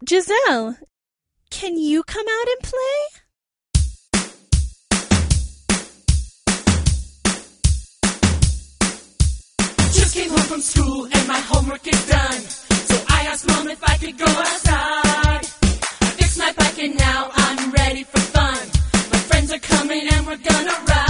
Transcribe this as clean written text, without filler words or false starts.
Giselle, can you come out and play? Just came home from school and my homework is done. So I asked Mom if I could go outside. I fixed my bike and now I'm ready for fun. My friends are coming and we're gonna ride.